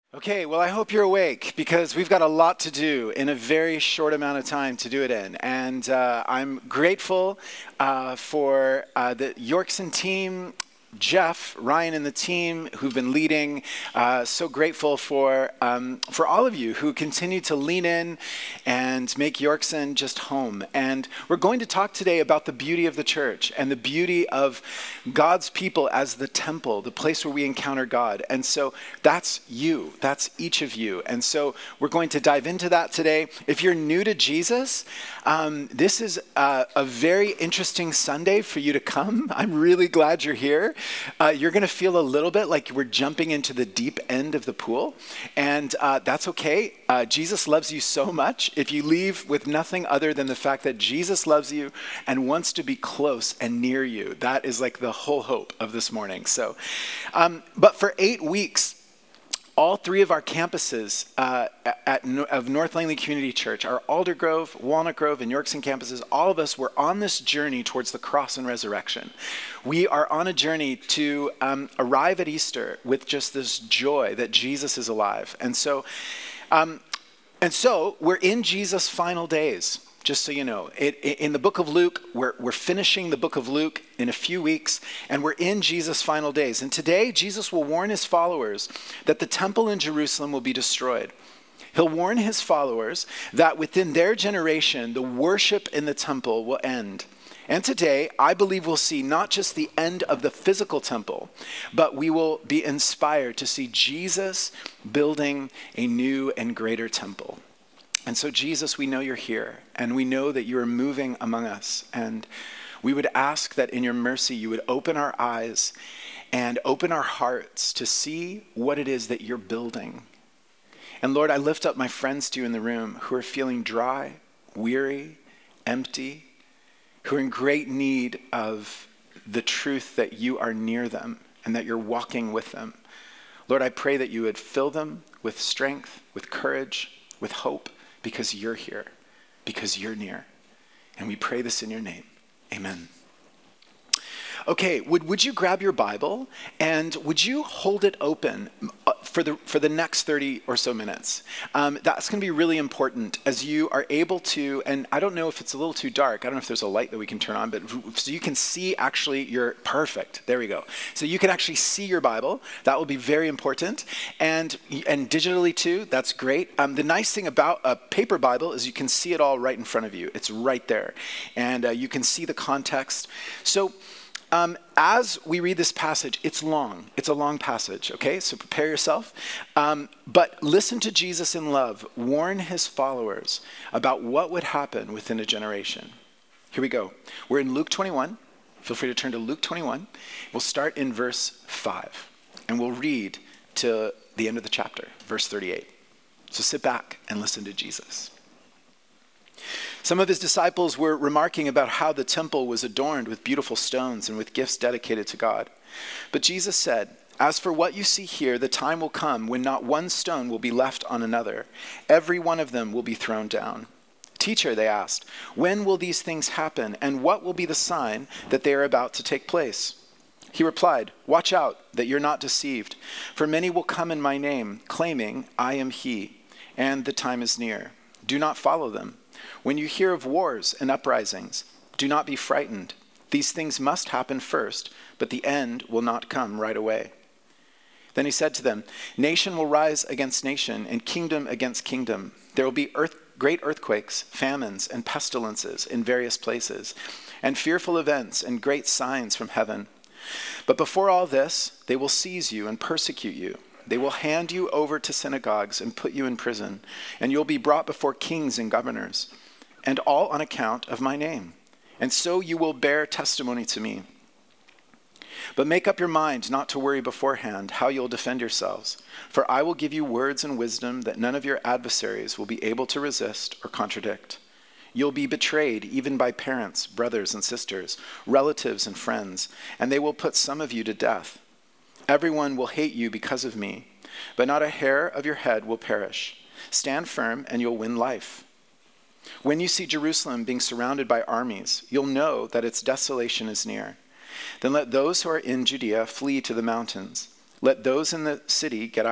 Okay, well, I hope you're awake because we've got a lot to do in a very short amount of time to do it in. And I'm grateful for the Yorkson team, Jeff, Ryan, and the team who've been leading. So grateful for all of you who continue to lean in and make Yorkson just home. And we're going to talk today about the beauty of the church and the beauty of God's people as the temple, the place where we encounter God. And so that's you. That's each of you. And so we're going to dive into that today. If you're new to Jesus, this is a very interesting Sunday for you to come. I'm really glad you're here. You're going to feel a little bit like we're jumping into the deep end of the pool, and that's okay. Jesus loves you so much. If you leave with nothing other than the fact that Jesus loves you and wants to be close and near you, that is like the whole hope of this morning. So, but for 8 weeks, all three of our campuses of North Langley Community Church, our Aldergrove, Walnut Grove, and Yorkson campuses, all of us were on this journey towards the cross and resurrection. We are on a journey to arrive at Easter with just this joy that Jesus is alive. And so we're in Jesus' final days. Just so you know, in the book of Luke, we're finishing the book of Luke in a few weeks, and we're in Jesus' final days. And today, Jesus will warn his followers that the temple in Jerusalem will be destroyed. He'll warn his followers that within their generation, the worship in the temple will end. And today, I believe we'll see not just the end of the physical temple, but we will be inspired to see Jesus building a new and greater temple. And so, Jesus, we know you're here, and we know that you are moving among us. And we would ask that in your mercy, you would open our eyes and open our hearts to see what it is that you're building. And Lord, I lift up my friends to you in the room who are feeling dry, weary, empty, who are in great need of the truth that you are near them and that you're walking with them. Lord, I pray that you would fill them with strength, with courage, with hope, because you're here, because you're near. And we pray this in your name. Amen. Okay, would you grab your Bible and would you hold it open for the next 30 or so minutes? That's going to be really important as you are able to, and I don't know if it's a little too dark. I don't know if there's a light that we can turn on, but so you can see actually your, perfect, there we go. So you can actually see your Bible. That will be very important. And digitally too, that's great. The nice thing about a paper Bible is you can see it all right in front of you. It's right there. And you can see the context. So as we read this passage, it's long. It's a long passage, okay? So prepare yourself. But listen to Jesus in love warn his followers about what would happen within a generation. Here we go. We're in Luke 21. Feel free to turn to Luke 21. We'll start in verse 5, and we'll read to the end of the chapter, verse 38. So sit back and listen to Jesus. Some of his disciples were remarking about how the temple was adorned with beautiful stones and with gifts dedicated to God. But Jesus said, "As for what you see here, the time will come when not one stone will be left on another. Every one of them will be thrown down." "Teacher," they asked, "when will these things happen, and what will be the sign that they are about to take place?" He replied, "Watch out that you're not deceived, for many will come in my name, claiming, 'I am he,' and the time is near. Do not follow them. When you hear of wars and uprisings, do not be frightened. These things must happen first, but the end will not come right away." Then he said to them, "Nation will rise against nation, and kingdom against kingdom. There will be great earthquakes, famines, and pestilences in various places, and fearful events and great signs from heaven. But before all this, they will seize you and persecute you. They will hand you over to synagogues and put you in prison, and you'll be brought before kings and governors, and all on account of my name. And so you will bear testimony to me. But make up your mind not to worry beforehand how you'll defend yourselves, for I will give you words and wisdom that none of your adversaries will be able to resist or contradict. You'll be betrayed even by parents, brothers and sisters, relatives and friends, and they will put some of you to death. Everyone will hate you because of me, but not a hair of your head will perish. Stand firm and you'll win life. When you see Jerusalem being surrounded by armies, you'll know that its desolation is near. Then let those who are in Judea flee to the mountains. Let those in the city get out,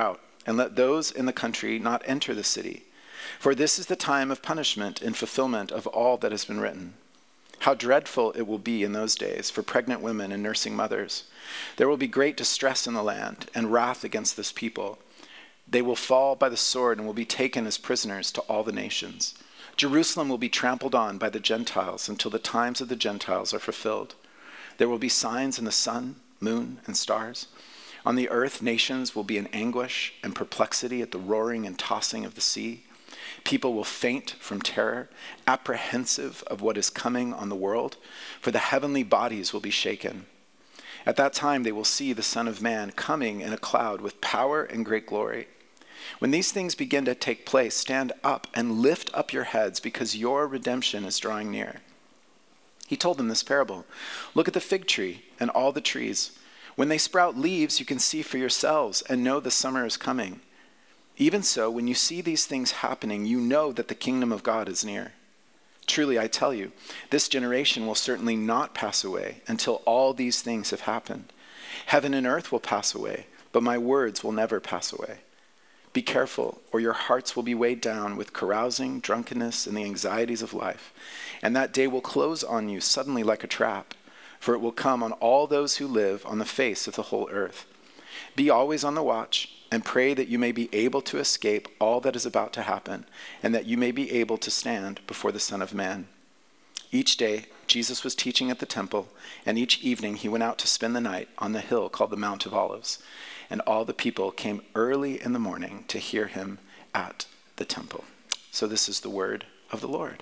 and let those in the country not enter the city. For this is the time of punishment in fulfillment of all that has been written. How dreadful it will be in those days for pregnant women and nursing mothers. There will be great distress in the land and wrath against this people. They will fall by the sword and will be taken as prisoners to all the nations. Jerusalem will be trampled on by the Gentiles until the times of the Gentiles are fulfilled. There will be signs in the sun, moon, and stars. On the earth, nations will be in anguish and perplexity at the roaring and tossing of the sea. People will faint from terror, apprehensive of what is coming on the world, for the heavenly bodies will be shaken. At that time they will see the Son of Man coming in a cloud with power and great glory. When these things begin to take place, stand up and lift up your heads, because your redemption is drawing near. He told them this parable. Look at the fig tree and all the trees. When they sprout leaves, you can see for yourselves and know the summer is coming. Even so, when you see these things happening, you know that the kingdom of God is near. Truly, I tell you, this generation will certainly not pass away until all these things have happened. Heaven and earth will pass away, but my words will never pass away. Be careful, or your hearts will be weighed down with carousing, drunkenness, and the anxieties of life. And that day will close on you suddenly like a trap, for it will come on all those who live on the face of the whole earth. Be always on the watch, and pray that you may be able to escape all that is about to happen, and that you may be able to stand before the Son of Man. Each day, Jesus was teaching at the temple, and each evening he went out to spend the night on the hill called the Mount of Olives. And all the people came early in the morning to hear him at the temple. So this is the word of the Lord.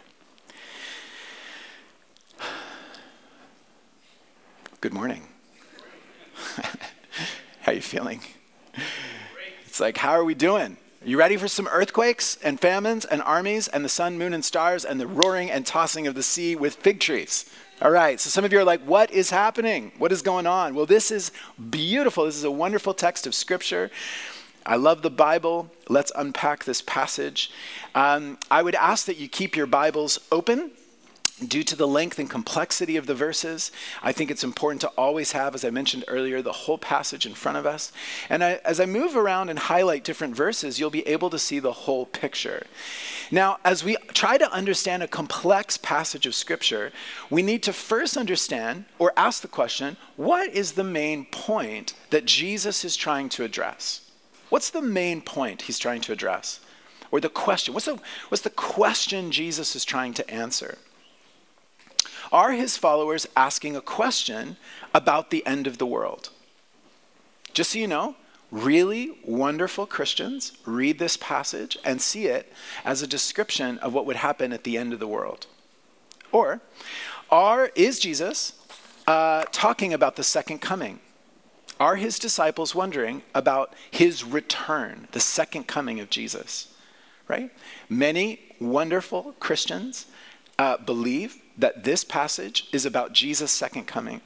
Good morning. How are you feeling? It's like, how are we doing? Are you ready for some earthquakes and famines and armies and the sun, moon, and stars and the roaring and tossing of the sea with fig trees? All right, so some of you are like, what is happening? What is going on? Well, this is beautiful. This is a wonderful text of Scripture. I love the Bible. Let's unpack this passage. I would ask that you keep your Bibles open. Due to the length and complexity of the verses, I think it's important to always have, as I mentioned earlier, the whole passage in front of us. And as I move around and highlight different verses, you'll be able to see the whole picture. Now, as we try to understand a complex passage of Scripture, we need to first understand or ask the question, what is the main point that Jesus is trying to address? What's the main point he's trying to address? Or the question, what's the question Jesus is trying to answer? Are his followers asking a question about the end of the world? Just so you know, really wonderful Christians read this passage and see it as a description of what would happen at the end of the world. Or is Jesus talking about the second coming? Are his disciples wondering about his return, the second coming of Jesus? Right? Many wonderful Christians believe that this passage is about Jesus' second coming.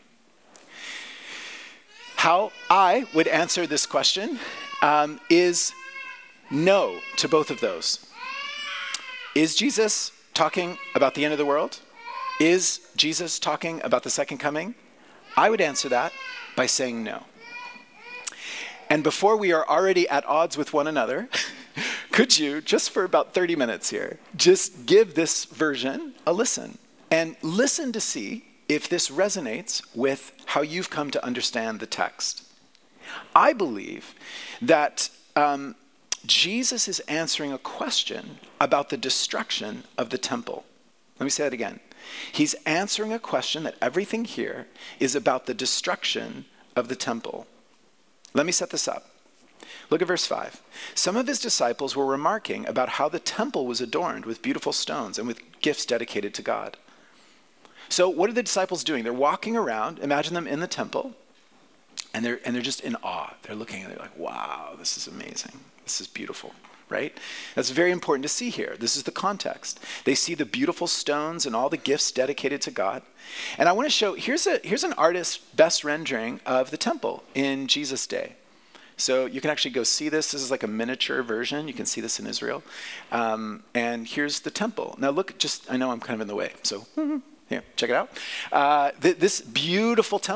How I would answer this question is no to both of those. Is Jesus talking about the end of the world? Is Jesus talking about the second coming? I would answer that by saying no. And before we are already at odds with one another, could you, just for about 30 minutes here, just give this version a listen? And listen to see if this resonates with how you've come to understand the text. I believe that Jesus is answering a question about the destruction of the temple. Let me say that again. He's answering a question that everything here is about the destruction of the temple. Let me set this up. Look at verse 5. Some of his disciples were remarking about how the temple was adorned with beautiful stones and with gifts dedicated to God. So what are the disciples doing? They're walking around, imagine them in the temple, and they're just in awe. They're looking and they're like, wow, this is amazing. This is beautiful, right? That's very important to see here. This is the context. They see the beautiful stones and all the gifts dedicated to God. And I want to show, here's an artist's best rendering of the temple in Jesus' day. So you can actually go see this. This is like a miniature version. You can see this in Israel. And here's the temple. Now look, I know I'm kind of in the way, so here, check it out. This beautiful temple.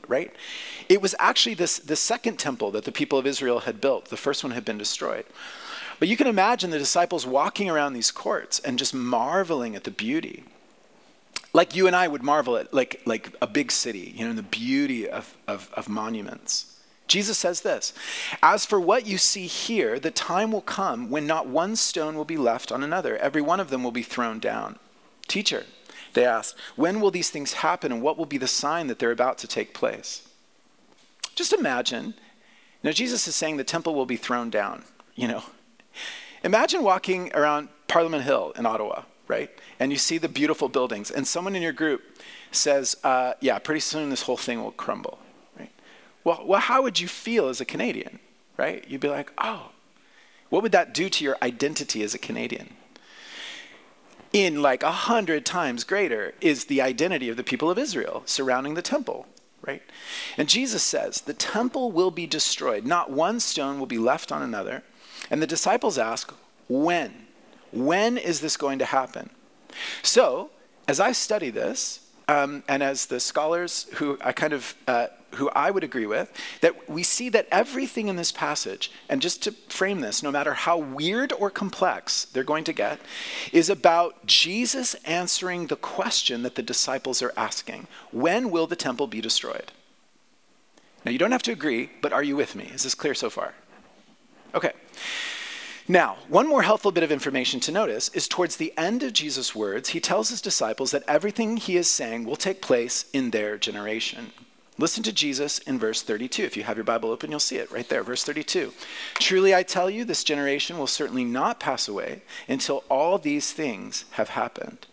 right? It was actually the second temple that the people of Israel had built. The first one had been destroyed. But you can imagine the disciples walking around these courts and just marveling at the beauty. Like you and I would marvel at like a big city, and the beauty of monuments. Jesus says this, "As for what you see here, the time will come when not one stone will be left on another. Every one of them will be thrown down." "Teacher," they asked, "when will these things happen, and what will be the sign that they're about to take place?" Just imagine, Jesus is saying the temple will be thrown down, Imagine walking around Parliament Hill in Ottawa, right? And you see the beautiful buildings, and someone in your group says, yeah, pretty soon this whole thing will crumble, right? Well, how would you feel as a Canadian, right? You'd be like, oh, what would that do to your identity as a Canadian? In like 100 times greater is the identity of the people of Israel surrounding the temple, right? And Jesus says, the temple will be destroyed. Not one stone will be left on another. And the disciples ask, when? When is this going to happen? So, as I study this, and as the scholars who I would agree with, that we see that everything in this passage, and just to frame this, no matter how weird or complex they're going to get, is about Jesus answering the question that the disciples are asking. When will the temple be destroyed? Now, you don't have to agree, but are you with me? Is this clear so far? Okay. Now, one more helpful bit of information to notice is towards the end of Jesus' words, he tells his disciples that everything he is saying will take place in their generation. Listen to Jesus in verse 32. If you have your Bible open, you'll see it right there, verse 32. "Truly I tell you, this generation will certainly not pass away until all these things have happened."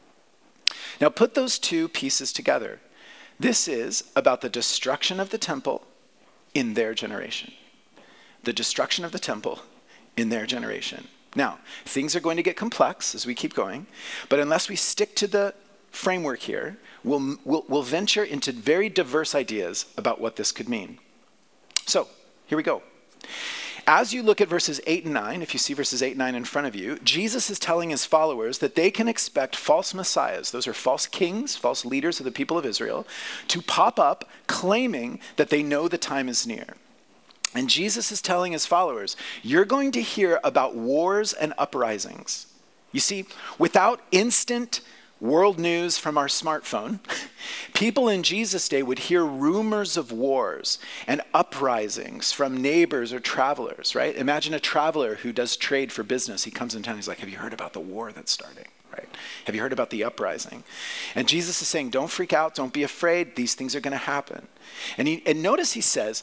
Now put those two pieces together. This is about the destruction of the temple in their generation. The destruction of the temple in their generation. Now, things are going to get complex as we keep going, but unless we stick to the framework here, we'll venture into very diverse ideas about what this could mean. So, here we go. As you look at verses 8 and 9, if you see verses 8 and 9 in front of you, Jesus is telling his followers that they can expect false messiahs, those are false kings, false leaders of the people of Israel, to pop up claiming that they know the time is near. And Jesus is telling his followers, you're going to hear about wars and uprisings. You see, without instant world news from our smartphone, people in Jesus' day would hear rumors of wars and uprisings from neighbors or travelers, right? Imagine a traveler who does trade for business. He comes in town, he's like, have you heard about the war that's starting, right? Have you heard about the uprising? And Jesus is saying, don't freak out, don't be afraid, these things are going to happen. And notice he says,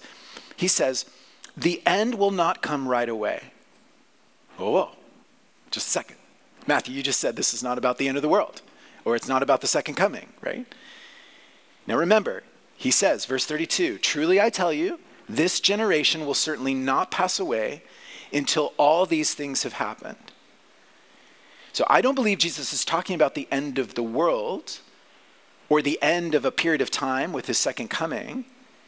the end will not come right away. Oh, just a second. Matthew, you just said this is not about the end of the world, or it's not about the second coming, right? Now remember, he says, verse 32, truly I tell you, this generation will certainly not pass away until all these things have happened. So I don't believe Jesus is talking about the end of the world or the end of a period of time with his second coming.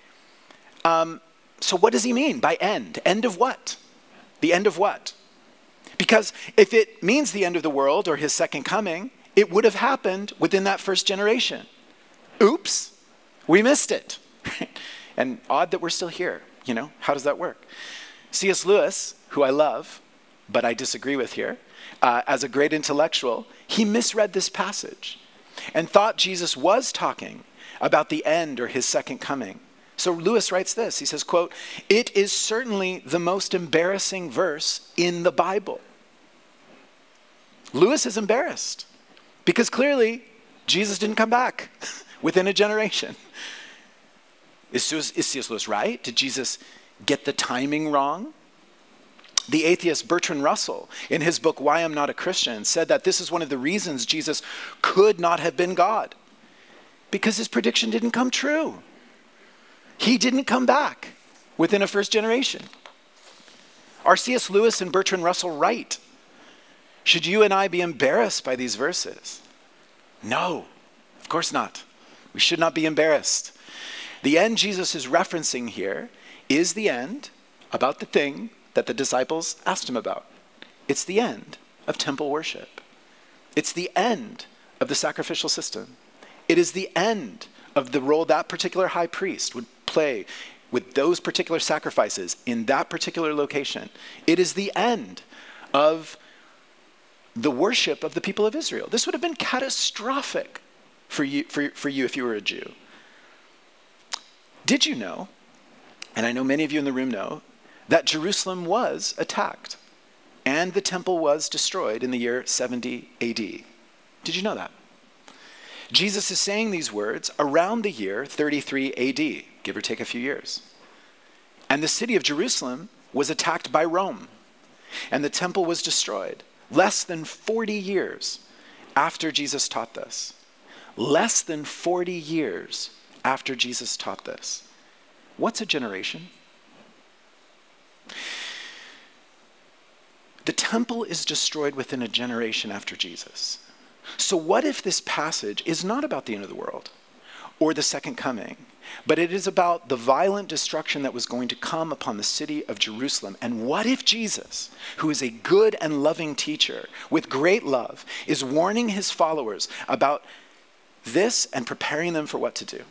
So what does he mean by end? End of what? The end of what? Because if it means the end of the world or his second coming, it would have happened within that first generation. Oops, we missed it. And odd that we're still here. How does that work? C.S. Lewis, who I love, but I disagree with here, as a great intellectual, he misread this passage and thought Jesus was talking about the end or his second coming. So Lewis writes this, he says, quote, "It is certainly the most embarrassing verse in the Bible." Lewis is embarrassed because clearly Jesus didn't come back within a generation. Is C.S. Lewis right? Did Jesus get the timing wrong? The atheist Bertrand Russell, in his book, Why I'm Not a Christian, said that this is one of the reasons Jesus could not have been God, because his prediction didn't come true. He didn't come back within a first generation. Are C.S. Lewis and Bertrand Russell right? Should you and I be embarrassed by these verses? No, of course not. We should not be embarrassed. The end Jesus is referencing here is the end about the thing that the disciples asked him about. It's the end of temple worship. It's the end of the sacrificial system. It is the end of the role that particular high priest would play with those particular sacrifices in that particular location. It is the end of the worship of the people of Israel. This would have been catastrophic for you if you were a Jew. Did you know, and I know many of you in the room know, that Jerusalem was attacked and the temple was destroyed in the year 70 AD? Did you know that? Jesus is saying these words around the year 33 AD, give or take a few years. And the city of Jerusalem was attacked by Rome, and the temple was destroyed less than 40 years after Jesus taught this. Less than 40 years after Jesus taught this. What's a generation? The temple is destroyed within a generation after Jesus. So what if this passage is not about the end of the world or the second coming, but it is about the violent destruction that was going to come upon the city of Jerusalem? And what if Jesus, who is a good and loving teacher with great love, is warning his followers about this and preparing them for what to do?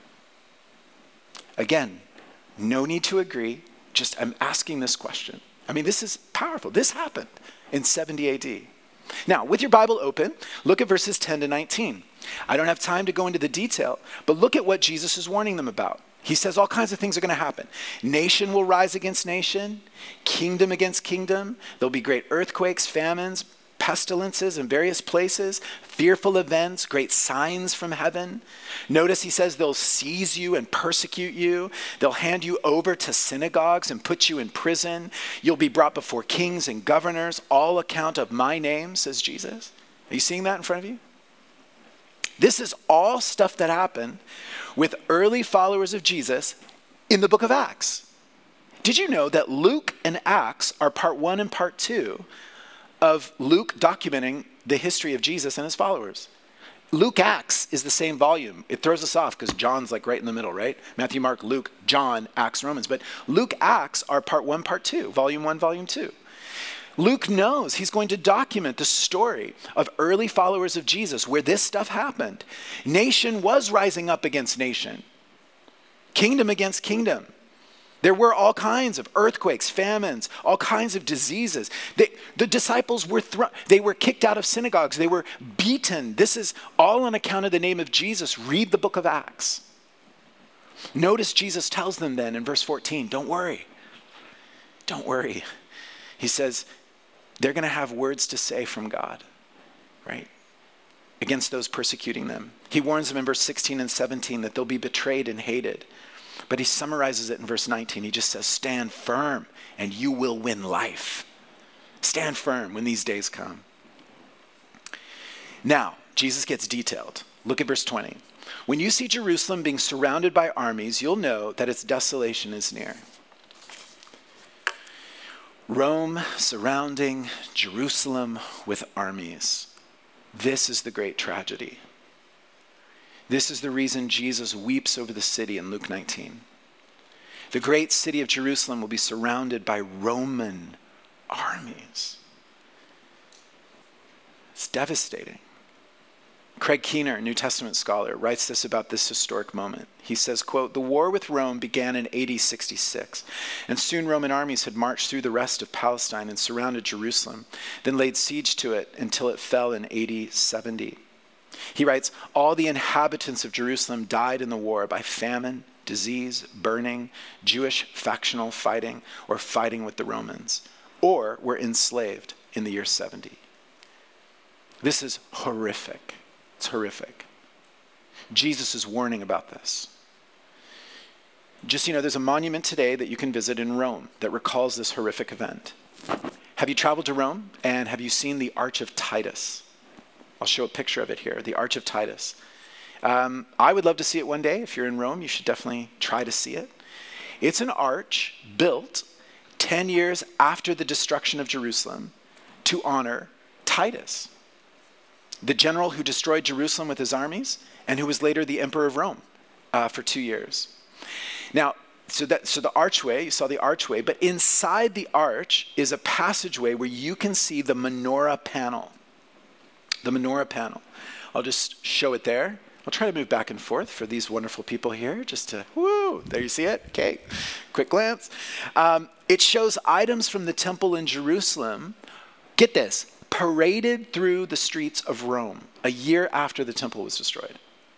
Again, no need to agree, just I'm asking this question. I mean, this is powerful. This happened in 70 AD. Now, with your Bible open, look at verses 10 to 19. I don't have time to go into the detail, but look at what Jesus is warning them about. He says all kinds of things are going to happen. Nation will rise against nation, kingdom against kingdom. There'll be great earthquakes, famines, pestilences in various places, fearful events, great signs from heaven. Notice he says they'll seize you and persecute you. They'll hand you over to synagogues and put you in prison. You'll be brought before kings and governors, all account of my name, says Jesus. Are you seeing that in front of you? This is all stuff that happened with early followers of Jesus in the book of Acts. Did you know that Luke and Acts are part 1 and part 2 of Luke documenting the history of Jesus and his followers? Luke Acts is the same volume. It throws us off because John's like right in the middle, right? Matthew, Mark, Luke, John, Acts, Romans. But Luke Acts are part 1, part 2, volume 1, volume 2. Luke knows he's going to document the story of early followers of Jesus where this stuff happened. Nation was rising up against nation. Kingdom against kingdom. There were all kinds of earthquakes, famines, all kinds of diseases. The disciples were they were kicked out of synagogues. They were beaten. This is all on account of the name of Jesus. Read the book of Acts. Notice Jesus tells them then in verse 14, don't worry. Don't worry. He says they're going to have words to say from God, right? Against those persecuting them. He warns them in verse 16 and 17 that they'll be betrayed and hated. But he summarizes it in verse 19. He just says, stand firm and you will win life. Stand firm when these days come. Now, Jesus gets detailed. Look at verse 20. When you see Jerusalem being surrounded by armies, you'll know that its desolation is near. Rome surrounding Jerusalem with armies. This is the great tragedy. This is the reason Jesus weeps over the city in Luke 19. The great city of Jerusalem will be surrounded by Roman armies. It's devastating. Craig Keener, New Testament scholar, writes this about this historic moment. He says, quote, the war with Rome began in AD 66, and soon Roman armies had marched through the rest of Palestine and surrounded Jerusalem, then laid siege to it until it fell in AD 70. He writes, all the inhabitants of Jerusalem died in the war by famine, disease, burning, Jewish factional fighting, or fighting with the Romans, or were enslaved in the year 70. This is horrific. It's horrific. Jesus is warning about this. Just, there's a monument today that you can visit in Rome that recalls this horrific event. Have you traveled to Rome and have you seen the Arch of Titus? I'll show a picture of it here, the Arch of Titus. I would love to see it one day. If you're in Rome, you should definitely try to see it. It's an arch built 10 years after the destruction of Jerusalem to honor Titus, the general who destroyed Jerusalem with his armies and who was later the emperor of Rome for 2 years. Now, so the archway, you saw the archway, but inside the arch is a passageway where you can see the menorah panel. The menorah panel. I'll just show it there. I'll try to move back and forth for these wonderful people here, just to, woo, there you see it, okay, quick glance. It shows items from the temple in Jerusalem, get this, paraded through the streets of Rome a year after the temple was destroyed.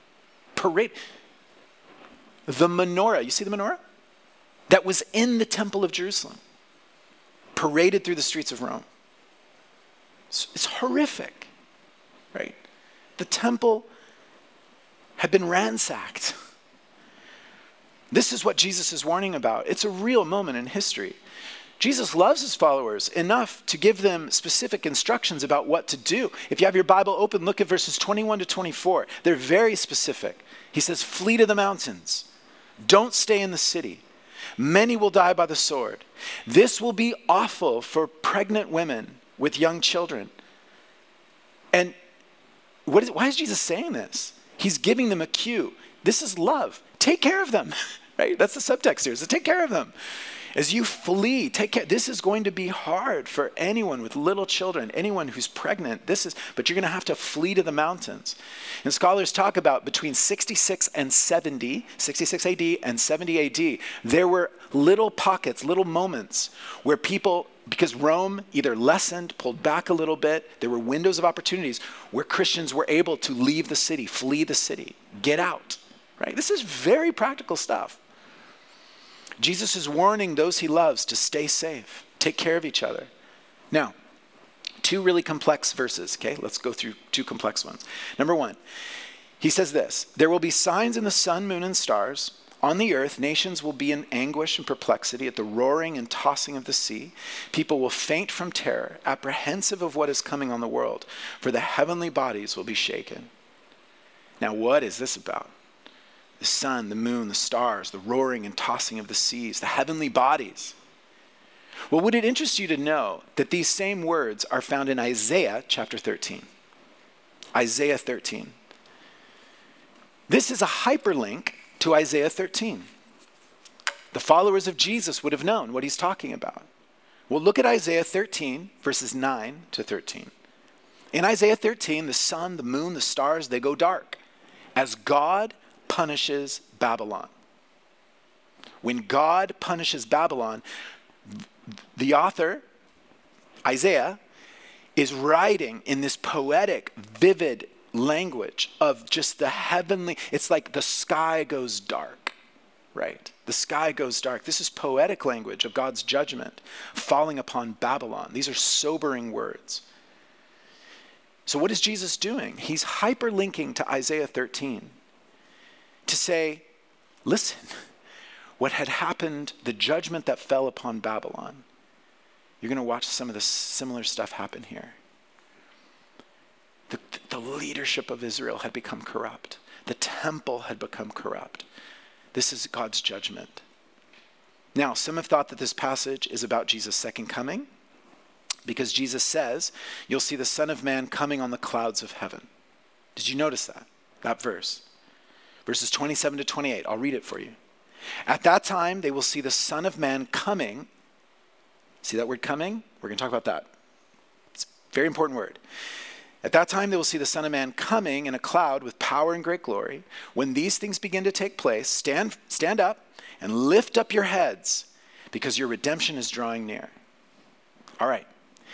The menorah, you see the menorah? That was in the temple of Jerusalem, paraded through the streets of Rome. It's horrific, right? The temple had been ransacked. This is what Jesus is warning about. It's a real moment in history. Jesus loves his followers enough to give them specific instructions about what to do. If you have your Bible open, look at verses 21 to 24. They're very specific. He says, flee to the mountains. Don't stay in the city. Many will die by the sword. This will be awful for pregnant women with young children. And why is Jesus saying this? He's giving them a cue. This is love. Take care of them, right? That's the subtext here. So take care of them. As you flee, take care. This is going to be hard for anyone with little children, anyone who's pregnant. But you're going to have to flee to the mountains. And scholars talk about between 66 and 70, 66 AD and 70 AD, there were little pockets, little moments where people, because Rome either lessened, pulled back a little bit, there were windows of opportunities where Christians were able to leave the city, flee the city, get out, right? This is very practical stuff. Jesus is warning those he loves to stay safe, take care of each other. Now, two really complex verses, okay? Let's go through two complex ones. Number one, he says this, there will be signs in the sun, moon, and stars. On the earth, nations will be in anguish and perplexity at the roaring and tossing of the sea. People will faint from terror, apprehensive of what is coming on the world, for the heavenly bodies will be shaken. Now, what is this about? The sun, the moon, the stars, the roaring and tossing of the seas, the heavenly bodies. Well, would it interest you to know that these same words are found in Isaiah chapter 13? Isaiah 13. This is a hyperlink to Isaiah 13. The followers of Jesus would have known what he's talking about. Well, look at Isaiah 13, verses 9 to 13. In Isaiah 13, the sun, the moon, the stars, they go dark as God punishes Babylon. When God punishes Babylon, the author, Isaiah, is writing in this poetic, vivid language of just the heavenly, it's like the sky goes dark, right? The sky goes dark. This is poetic language of God's judgment falling upon Babylon. These are sobering words. So what is Jesus doing? He's hyperlinking to Isaiah 13. To say, listen, what had happened, the judgment that fell upon Babylon, you're going to watch some of the similar stuff happen here. The leadership of Israel had become corrupt. The temple had become corrupt. This is God's judgment. Now, some have thought that this passage is about Jesus' second coming, because Jesus says, you'll see the Son of Man coming on the clouds of heaven. Did you notice that verse? Verses 27 to 28, I'll read it for you. At that time, they will see the Son of Man coming. See that word coming? We're going to talk about that. It's a very important word. At that time, they will see the Son of Man coming in a cloud with power and great glory. When these things begin to take place, stand up and lift up your heads, because your redemption is drawing near. All right.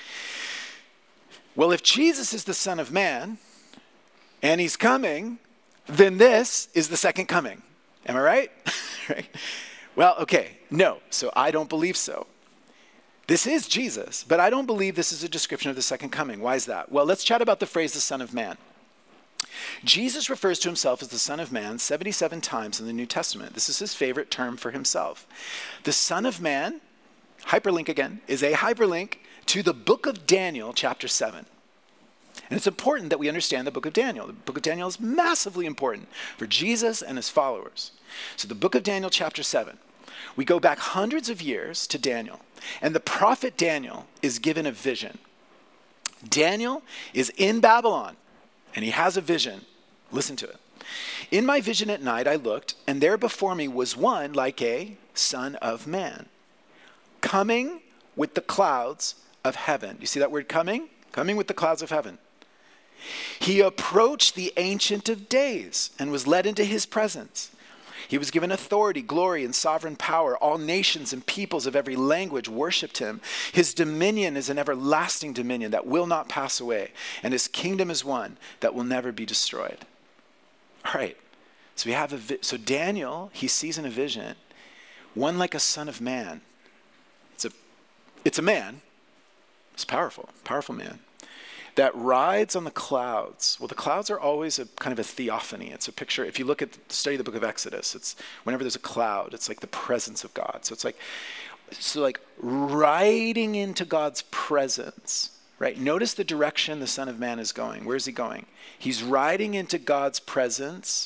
Well, if Jesus is the Son of Man, and he's coming, then this is the second coming. Am I right? Right? Well, okay, no. So I don't believe so. This is Jesus, but I don't believe this is a description of the second coming. Why is that? Well, let's chat about the phrase the Son of Man. Jesus refers to himself as the Son of Man 77 times in the New Testament. This is his favorite term for himself. The Son of Man, hyperlink again, is a hyperlink to the book of Daniel, chapter 7. And it's important that we understand the book of Daniel. The book of Daniel is massively important for Jesus and his followers. So the book of Daniel, chapter 7. We go back hundreds of years to Daniel, and the prophet Daniel is given a vision. Daniel is in Babylon, and he has a vision. Listen to it. In my vision at night I looked, and there before me was one like a son of man, coming with the clouds of heaven. You see that word coming? Coming with the clouds of heaven. He approached the Ancient of Days and was led into his presence. He was given authority, glory, and sovereign power. All nations and peoples of every language worshiped him. His dominion is an everlasting dominion that will not pass away, and his kingdom is one that will never be destroyed. All right, so we have so Daniel, he sees in a vision one like a son of man. It's a man. It's powerful man that rides on the clouds. Well, the clouds are always a kind of a theophany. It's a picture. If you look at study the book of Exodus, it's whenever there's a cloud, it's like the presence of God. So it's like riding into God's presence, right? Notice the direction the Son of Man is going. Where's he going? He's riding into God's presence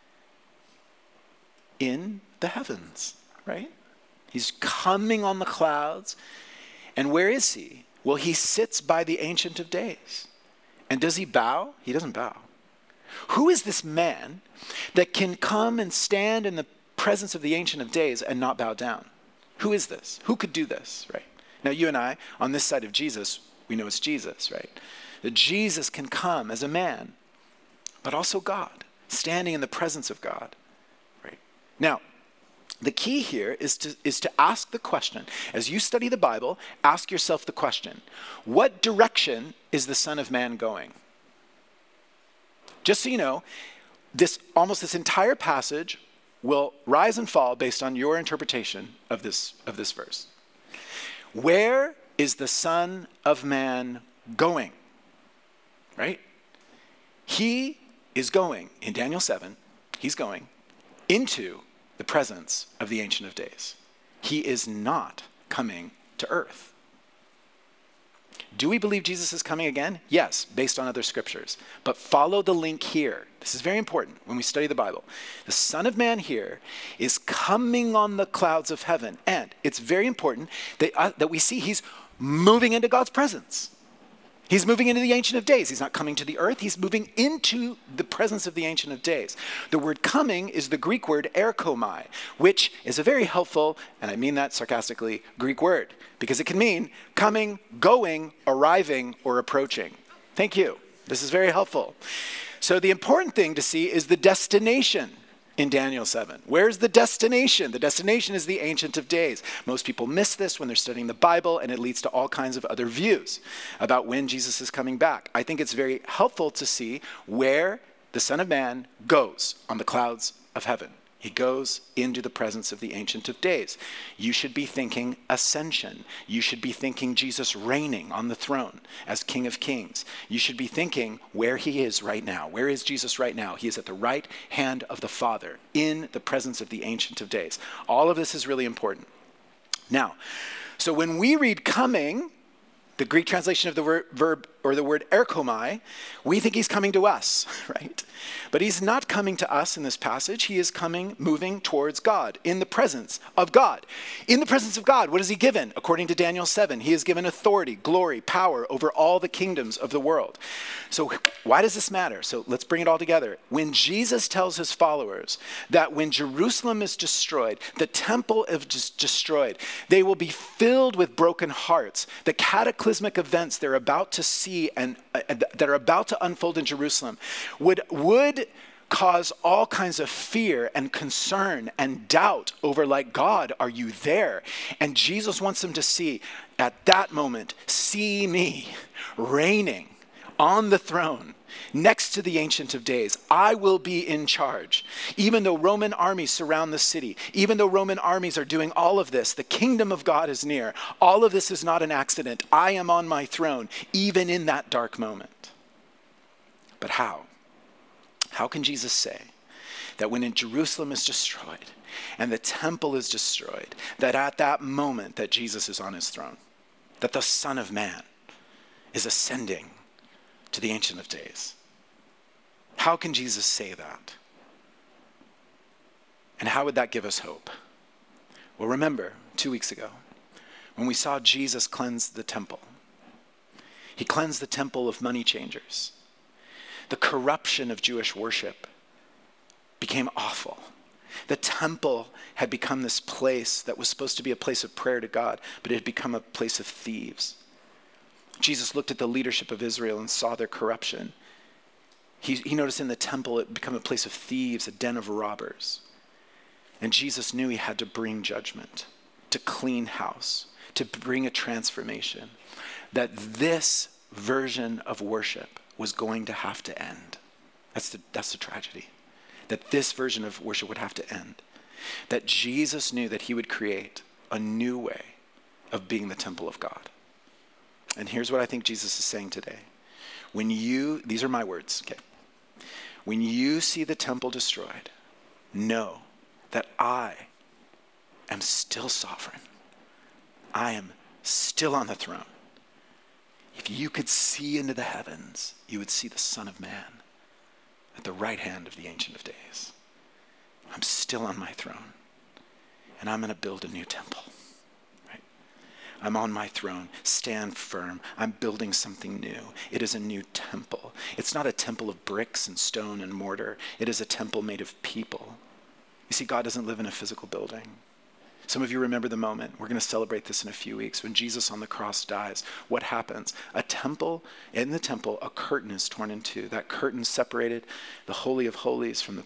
in the heavens, right? He's coming on the clouds. And where is he? Well, he sits by the Ancient of Days. And does he bow? He doesn't bow. Who is this man that can come and stand in the presence of the Ancient of Days and not bow down? Who is this? Who could do this, right? Now, you and I, on this side of Jesus, we know it's Jesus, right? That Jesus can come as a man, but also God, standing in the presence of God, right? Now, the key here is to ask the question. As you study the Bible, ask yourself the question, what direction is the Son of Man going? Just so you know, almost this entire passage will rise and fall based on your interpretation of this verse. Where is the Son of Man going? Right? He is going, in Daniel 7, he's going into the presence of the Ancient of Days. He is not coming to earth. Do we believe Jesus is coming again? Yes, based on other scriptures. But follow the link here. This is very important when we study the Bible. The Son of Man here is coming on the clouds of heaven. And it's very important that we see he's moving into God's presence. He's moving into the Ancient of Days. He's not coming to the earth. He's moving into the presence of the Ancient of Days. The word coming is the Greek word erchomai, which is a very helpful, and I mean that sarcastically, Greek word, because it can mean coming, going, arriving, or approaching. Thank you. This is very helpful. So the important thing to see is the destination in Daniel 7. Where's the destination? The destination is the Ancient of Days. Most people miss this when they're studying the Bible, and it leads to all kinds of other views about when Jesus is coming back. I think it's very helpful to see where the Son of Man goes on the clouds of heaven. He goes into the presence of the Ancient of Days. You should be thinking ascension. You should be thinking Jesus reigning on the throne as King of Kings. You should be thinking where he is right now. Where is Jesus right now? He is at the right hand of the Father in the presence of the Ancient of Days. All of this is really important. Now, so when we read coming, the Greek translation of the verb or the word erchomai, we think he's coming to us, right? But he's not coming to us in this passage. He is moving towards God, in the presence of God. In the presence of God, what is he given? According to Daniel 7, he is given authority, glory, power over all the kingdoms of the world. So why does this matter? So let's bring it all together. When Jesus tells his followers that when Jerusalem is destroyed, the temple is destroyed, they will be filled with broken hearts. The cataclysmic events they're about to see and that are about to unfold in Jerusalem would cause all kinds of fear and concern and doubt over, like, God, are you there? And Jesus wants them to see, at that moment, see me reigning on the throne next to the Ancient of Days. I will be in charge. Even though Roman armies surround the city, even though Roman armies are doing all of this, the kingdom of God is near. All of this is not an accident. I am on my throne, even in that dark moment. But how? How can Jesus say that when Jerusalem is destroyed and the temple is destroyed, that at that moment that Jesus is on his throne, that the Son of Man is ascending to the Ancient of Days? How can Jesus say that? And how would that give us hope? Well, remember 2 weeks ago when we saw Jesus cleanse the temple. He cleansed the temple of money changers. The corruption of Jewish worship became awful. The temple had become this place that was supposed to be a place of prayer to God, but it had become a place of thieves. Jesus looked at the leadership of Israel and saw their corruption, He noticed in the temple it became a place of thieves, a den of robbers. And Jesus knew he had to bring judgment, to clean house, to bring a transformation, that this version of worship was going to have to end. That's the tragedy, that this version of worship would have to end. That Jesus knew that he would create a new way of being the temple of God. And here's what I think Jesus is saying today. These are my words, okay? When you see the temple destroyed, know that I am still sovereign. I am still on the throne. If you could see into the heavens, you would see the Son of Man at the right hand of the Ancient of Days. I'm still on my throne, and I'm going to build a new temple. Right? I'm on my throne. Stand firm. I'm building something new. It is a new temple. It's not a temple of bricks and stone and mortar. It is a temple made of people. You see, God doesn't live in a physical building. Some of you remember the moment. We're going to celebrate this in a few weeks. When Jesus on the cross dies, what happens? In the temple, a curtain is torn in two. That curtain separated the Holy of Holies from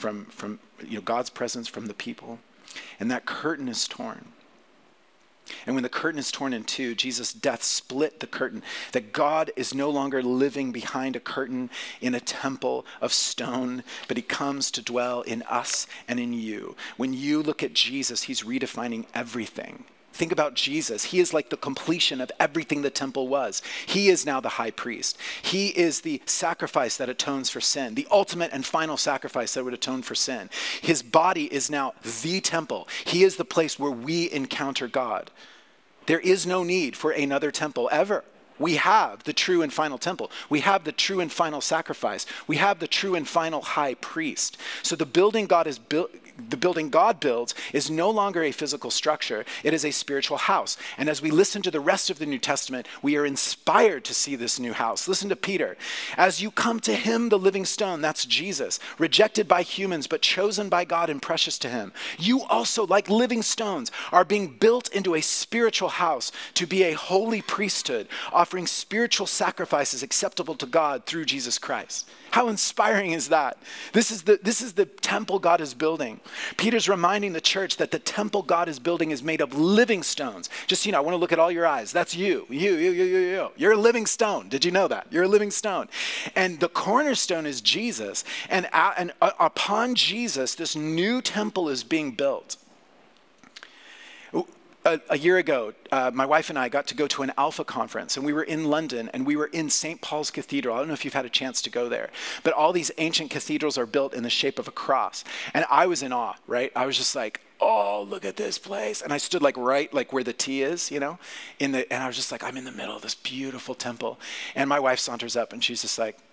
God's presence from the people. And that curtain is torn. And when the curtain is torn in two, Jesus' death split the curtain. That God is no longer living behind a curtain in a temple of stone, but he comes to dwell in us and in you. When you look at Jesus, he's redefining everything. Think about Jesus. He is like the completion of everything the temple was. He is now the high priest. He is the sacrifice that atones for sin, the ultimate and final sacrifice that would atone for sin. His body is now the temple. He is the place where we encounter God. There is no need for another temple ever. We have the true and final temple. We have the true and final sacrifice. We have the true and final high priest. So the building God builds is no longer a physical structure. It is a spiritual house. And as we listen to the rest of the New Testament, we are inspired to see this new house. Listen to Peter. As you come to him, the living stone, that's Jesus, rejected by humans, but chosen by God and precious to him. You also, like living stones, are being built into a spiritual house to be a holy priesthood, offering spiritual sacrifices acceptable to God through Jesus Christ. How inspiring is that? This is the temple God is building. Peter's reminding the church that the temple God is building is made of living stones. Just, I want to look at all your eyes. That's you. You're a living stone. Did you know that? You're a living stone. And the cornerstone is Jesus. And upon Jesus, this new temple is being built. A year ago, my wife and I got to go to an Alpha conference, and we were in London, and we were in St. Paul's Cathedral. I don't know if you've had a chance to go there, but all these ancient cathedrals are built in the shape of a cross. And I was in awe, right? I was just like, oh, look at this place. And I stood right where the T is, and I was just like, I'm in the middle of this beautiful temple. And my wife saunters up, and she's just like,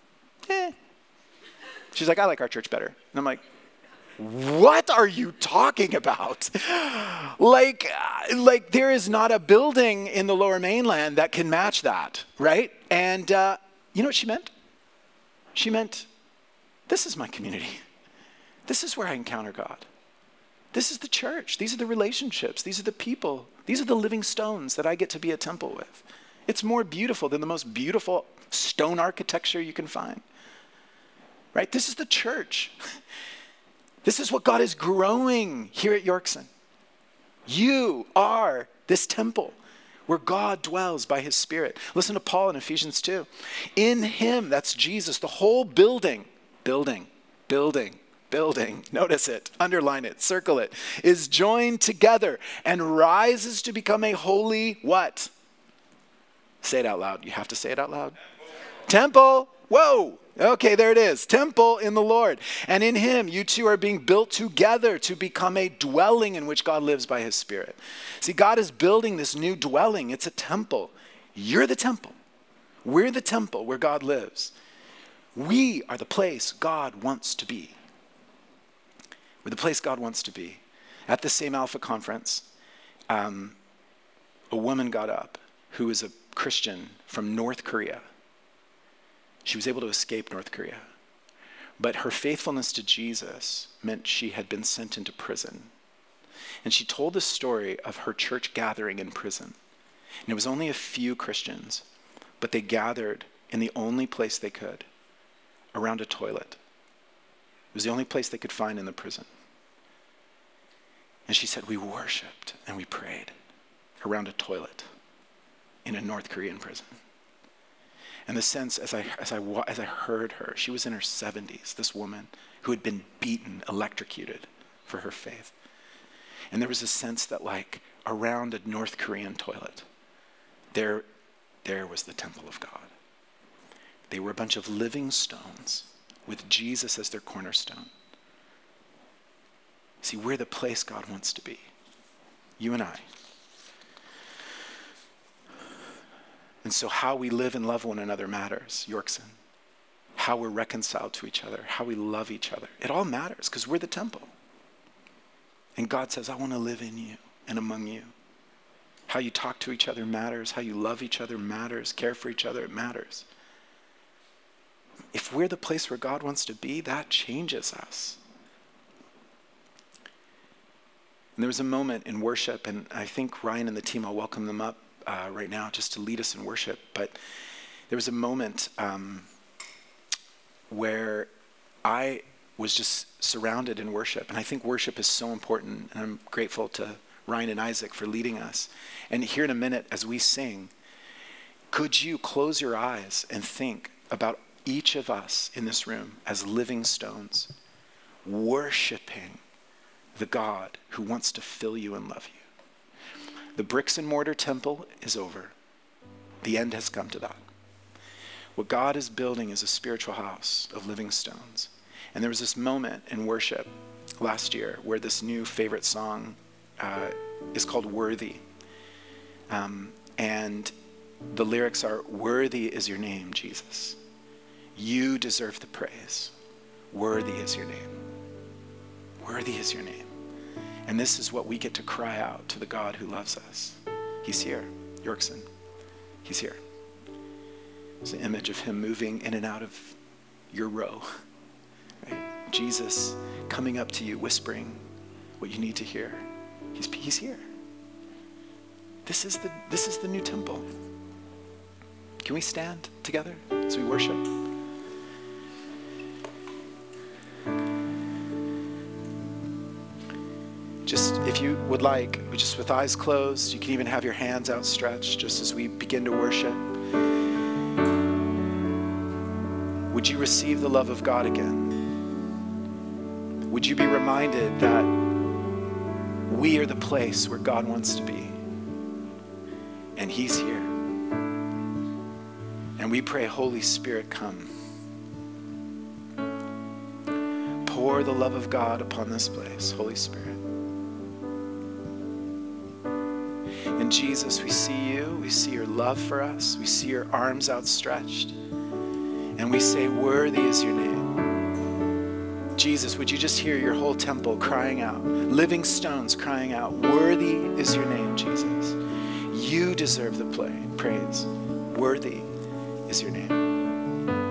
She's like, I like our church better. And I'm like, what are you talking about? Like there is not a building in the Lower Mainland that can match that, right? And you know what she meant? She meant, this is my community. This is where I encounter God. This is the church. These are the relationships. These are the people. These are the living stones that I get to be a temple with. It's more beautiful than the most beautiful stone architecture you can find, right? This is the church. This is what God is growing here at Yorkson. You are this temple where God dwells by his Spirit. Listen to Paul in Ephesians 2. In him, that's Jesus, the whole building, notice it, underline it, circle it, is joined together and rises to become a holy what? Say it out loud. You have to say it out loud. Temple. Whoa. Okay, there it is. Temple in the Lord. And in him, you two are being built together to become a dwelling in which God lives by his Spirit. See, God is building this new dwelling. It's a temple. You're the temple. We're the temple where God lives. We are the place God wants to be. We're the place God wants to be. At the same Alpha conference, a woman got up who is a Christian from North Korea. She was able to escape North Korea. But her faithfulness to Jesus meant she had been sent into prison. And she told the story of her church gathering in prison. And it was only a few Christians, but they gathered in the only place they could, around a toilet. It was the only place they could find in the prison. And she said, we worshiped and we prayed around a toilet in a North Korean prison. And the sense, as I heard her, she was in her 70s, this woman who had been beaten, electrocuted for her faith. And there was a sense that like around a North Korean toilet, there was the temple of God. They were a bunch of living stones with Jesus as their cornerstone. See, we're the place God wants to be. You and I. And so how we live and love one another matters, Yorkson. How we're reconciled to each other, how we love each other. It all matters because we're the temple. And God says, I want to live in you and among you. How you talk to each other matters. How you love each other matters. Care for each other, it matters. If we're the place where God wants to be, that changes us. And there was a moment in worship, and I think Ryan and the team, I'll welcome them up right now just to lead us in worship. But there was a moment where I was just surrounded in worship. And I think worship is so important. And I'm grateful to Ryan and Isaac for leading us. And here in a minute, as we sing, could you close your eyes and think about each of us in this room as living stones, worshiping the God who wants to fill you and love you. The bricks and mortar temple is over. The end has come to that. What God is building is a spiritual house of living stones. And there was this moment in worship last year where this new favorite song is called Worthy. And the lyrics are, worthy is your name, Jesus. You deserve the praise. Worthy is your name. Worthy is your name. And this is what we get to cry out to the God who loves us. He's here, Yorkson. He's here. It's an image of him moving in and out of your row. Right? Jesus coming up to you, whispering what you need to hear. He's here. This is the new temple. Can we stand together as we worship? Just, if you would like, just with eyes closed, you can even have your hands outstretched just as we begin to worship. Would you receive the love of God again? Would you be reminded that we are the place where God wants to be? And he's here. And we pray, Holy Spirit, come. Pour the love of God upon this place, Holy Spirit. And Jesus, we see you. We see your love for us. We see your arms outstretched. And we say, worthy is your name. Jesus, would you just hear your whole temple crying out, living stones crying out, worthy is your name, Jesus. You deserve the praise. Worthy is your name.